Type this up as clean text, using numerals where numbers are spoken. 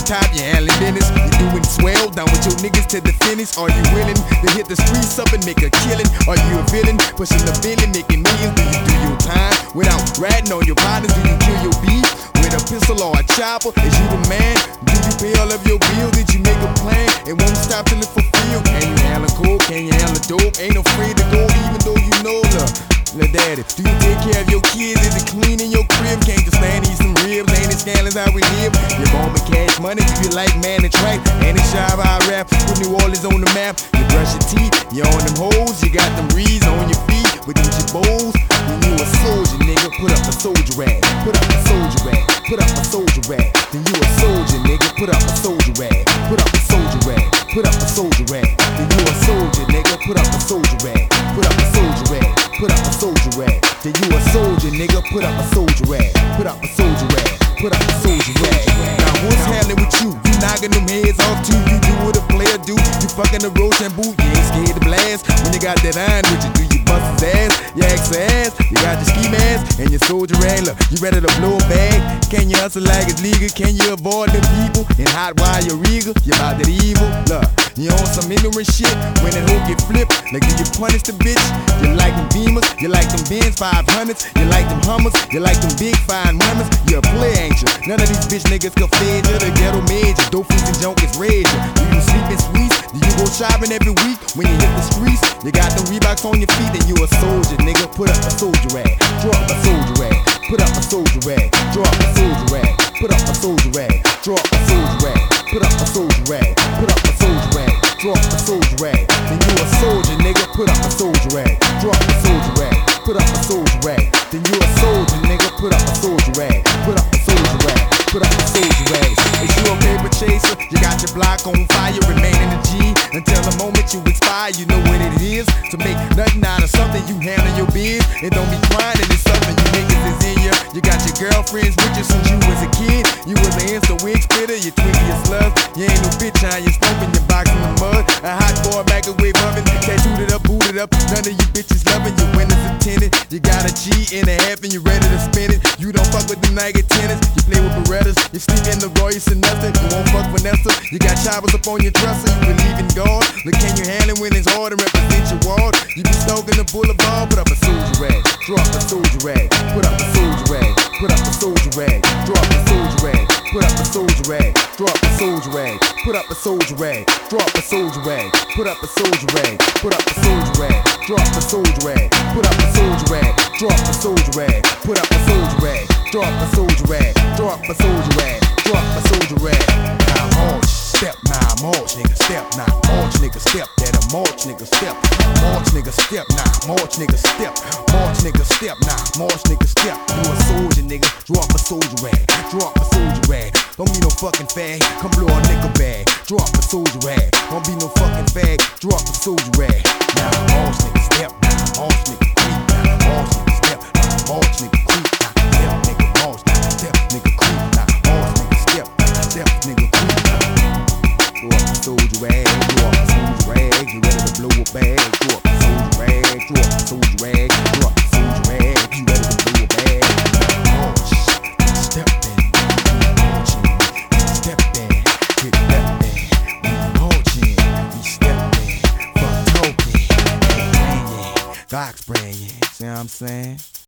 top, you handling business. You doing swell, down with your niggas to the finish. Are you willing to hit the streets up and make a killing? Are you a villain, pushing the villain, making millions? Do you do your time without ratting on your partners? Do you kill your beef with a pistol or a chopper? Is you the man? Do you pay all of your bills? Did you make a plan? It won't stop till it's fulfilled. Can you handle coke? Can you handle dope? Ain't afraid to go even though you know love. Lil' daddy, do you take care of your kids? Is it clean in your crib? Can't you stand eat some ribs? Ain't it scandalous how we live? You're born with cash money, do you like man and tripe? Ain't it shy how I rap? Put New Orleans on the map. You brush your teeth, you on them hoes, you got them reeds on your feet with them jabos. When you a soldier, nigga, put up a soldier rag. Put up a soldier rag. Put up a soldier rag. Then you a soldier, nigga, put up a soldier rag. Put up a soldier rag. Put up a soldier rag. Then you a soldier, nigga, put up a soldier rag. Put up a soldier rag. Put up a soldier rag. Then you a soldier, nigga, put up a soldier rag. Put up a soldier rag. Put up a soldier rag. Now what's happening with you? You knocking them heads off too. You do what a player do. You fucking the roach and boot. You ain't scared to blast. When you got that iron with you, do you bust his ass? You ask the ass. You got your ski mask and your soldier rag. Look, you ready to blow a bag? Can you hustle like it's legal? Can you avoid them people? And hot while you're regal? You about that evil? Look, you on some ignorant shit. When that hoe get flipped, like do you punish the bitch? You like them Beamers, you like them Benz 500s, you like them Hummers, you like them big fine mamas. You a player, ain't you? None of these bitch niggas can fade you. The ghetto major, dope fiends and junkies rage you. Do you sleep in suites? Do you go shopping every week? When you hit the streets, you got them Reeboks on your feet, and you a soldier, nigga. Put up a soldier rag, drop a soldier rag. Put up a soldier rag, drop a soldier rag. Put up a soldier rag, drop a soldier rag. Put up a soldier rag, put up a soldier rag. Drop a soldier rag. Then you a soldier, nigga. Put up a soldier rag. Drop a soldier rag. Put up a soldier rag. Then you a soldier, nigga. Put up a soldier rag. Put up a soldier rag. Put up a soldier rag. Is you a paper chaser? You got your block on fire, remain in the G until the moment you expire. You know what it is to make nothing out of something. You handle your biz and don't be crying. And it's something you niggas is in you. You got your girlfriends with you since you was a kid. You was an instant wig spitter. You twinkie your slugs. You ain't no bitch on you stomping your box in the mud. A hot boy microwave oven, tattooed it up, booted up. None of you bitches loving your windows tinted. You got a G and a half and you ready to spin it. You don't fuck with the Nike tennis. You play with Berettas. You sleep in the Royce and nothing. You won't fuck Vanessa. You got choppers up on your dresser. You believe in God. Look, can you handle it when it's hard and represent your ward? You be stalking the boulevard. Put up a soldier rag. Drop a soldier rag. Put up a soldier rag. Put up a soldier rag. Drop a soldier rag. Put up a soldier rag. Drop a soldier rag. Put up a soldier rag. Drop a soldier rag. Put up a soldier rag. Put up a soldier rag. Drop a soldier rag. Put up a soldier rag. Drop a soldier rag. Put up a soldier rag. Drop a soldier rag. Drop a soldier rag. Drop a soldier rag. Now march, step, now march, nigga, step, now march, nigga, step, that a march, nigga, step, march, nigga, step, now march, nigga, step, march, nigga, step, now march, nigga, step. You a soldier, nigga, drop a soldier rag, drop a soldier rag. Don't be no fucking fag, come blow a nickel bag. Drop a soldier rag, don't be no fucking fag. Drop a soldier rag. Now march, nigga, step, now march, nigga, creep, now march, nigga, step, now march, nigga, creep, now step, nigga, march, now step, nigga, creep, now march, nigga, step, step, nigga, creep. Drop a soldier rag, drop a soldier rag. You ready to blow a bag? Drop a soldier rag, drop a soldier rag, drop a soldier rag. You ready to blow a bag? March, step in, marching, step in, get that in. We marching, we stepping, fuck talking, ain't playing, God's praying. See what I'm saying?